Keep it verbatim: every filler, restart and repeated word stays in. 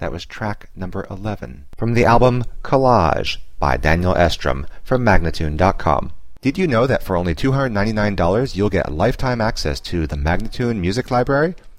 That was track number eleven. From the album Collage by Daniel Estrom from Magnatune dot com. Did you know that for only two hundred ninety-nine dollars you'll get lifetime access to the Magnatune Music Library?